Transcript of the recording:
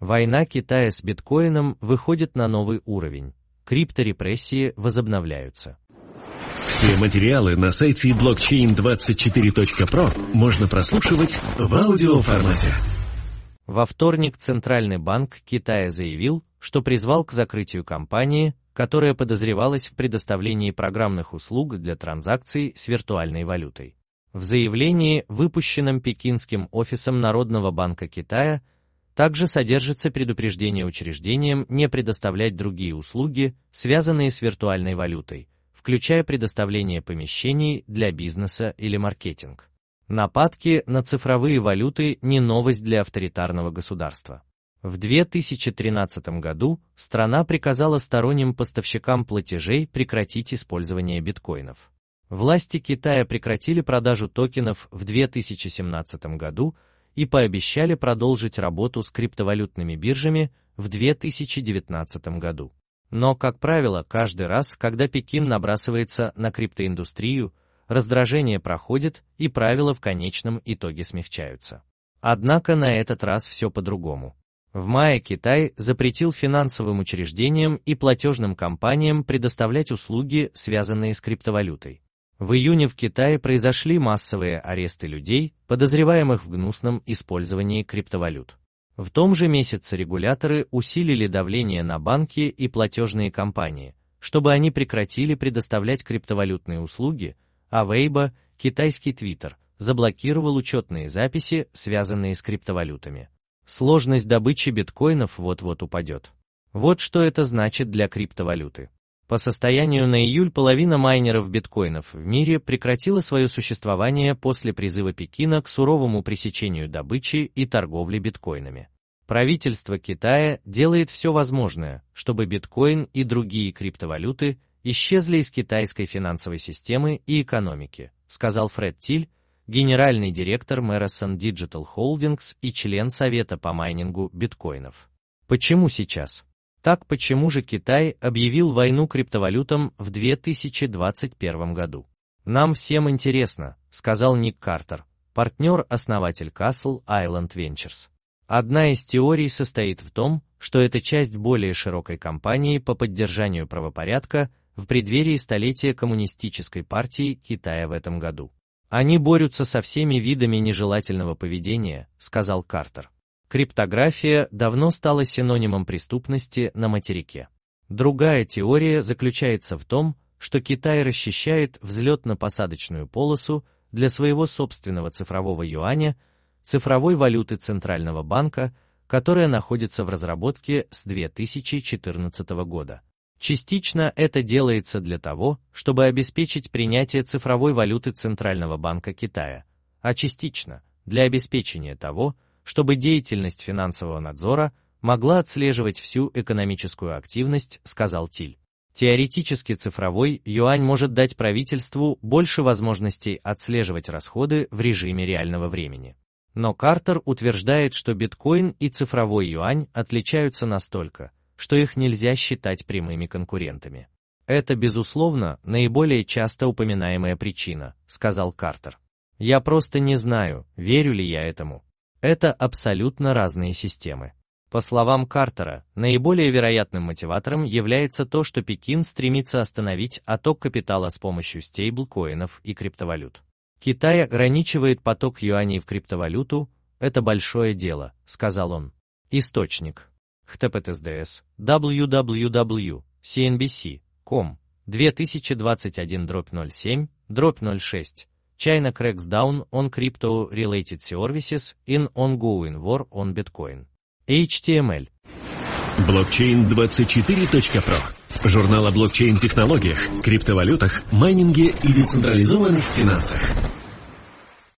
Война Китая с биткоином выходит на новый уровень. Крипторепрессии возобновляются. Все материалы на сайте blockchain24.pro можно прослушивать в аудиоформате. Во вторник Центральный банк Китая заявил, что призвал к закрытию компании, которая подозревалась в предоставлении программных услуг для транзакций с виртуальной валютой. В заявлении, выпущенном Пекинским офисом Народного банка Китая, также содержится предупреждение учреждениям не предоставлять другие услуги, связанные с виртуальной валютой, включая предоставление помещений для бизнеса или маркетинг. Нападки на цифровые валюты не новость для авторитарного государства. В 2013 году страна приказала сторонним поставщикам платежей прекратить использование биткоинов. Власти Китая прекратили продажу токенов в 2017 году и пообещали продолжить работу с криптовалютными биржами в 2019 году. Но, как правило, каждый раз, когда Пекин набрасывается на криптоиндустрию, раздражение проходит и правила в конечном итоге смягчаются. Однако на этот раз все по-другому. В мае Китай запретил финансовым учреждениям и платежным компаниям предоставлять услуги, связанные с криптовалютой. В июне в Китае произошли массовые аресты людей, подозреваемых в гнусном использовании криптовалют. В том же месяце регуляторы усилили давление на банки и платежные компании, чтобы они прекратили предоставлять криптовалютные услуги, а Weibo, китайский Twitter, заблокировал учетные записи, связанные с криптовалютами. Сложность добычи биткоинов вот-вот упадет. Вот что это значит для криптовалюты. По состоянию на июль половина майнеров биткоинов в мире прекратила свое существование после призыва Пекина к суровому пресечению добычи и торговли биткоинами. Правительство Китая делает все возможное, чтобы биткоин и другие криптовалюты исчезли из китайской финансовой системы и экономики, сказал Фред Тиль, генеральный директор Marathon Digital Holdings и член Совета по майнингу биткоинов. Почему сейчас? Так почему же Китай объявил войну криптовалютам в 2021 году? Нам всем интересно, сказал Ник Картер, партнер-основатель Castle Island Ventures. Одна из теорий состоит в том, что это часть более широкой кампании по поддержанию правопорядка в преддверии столетия Коммунистической партии Китая в этом году. Они борются со всеми видами нежелательного поведения, сказал Картер. Криптография давно стала синонимом преступности на материке. Другая теория заключается в том, что Китай расчищает взлетно-посадочную полосу для своего собственного цифрового юаня, цифровой валюты Центрального банка, которая находится в разработке с 2014 года. Частично это делается для того, чтобы обеспечить принятие цифровой валюты Центрального банка Китая, а частично для обеспечения того, чтобы деятельность финансового надзора могла отслеживать всю экономическую активность, сказал Тиль. Теоретически цифровой юань может дать правительству больше возможностей отслеживать расходы в режиме реального времени. Но Картер утверждает, что биткоин и цифровой юань отличаются настолько, что их нельзя считать прямыми конкурентами. Это, безусловно, наиболее часто упоминаемая причина, сказал Картер. Я просто не знаю, верю ли я этому. Это абсолютно разные системы. По словам Картера, наиболее вероятным мотиватором является то, что Пекин стремится остановить отток капитала с помощью стейблкоинов и криптовалют. Китай ограничивает поток юаней в криптовалюту, это большое дело, сказал он. Источник. https www.cnbc.com 2021/07/06 China cracks down on crypto-related services in ongoing war on Bitcoin. HTML. Blockchain24.pro. Журнал о блокчейн-технологиях, криптовалютах, майнинге и децентрализованных финансах.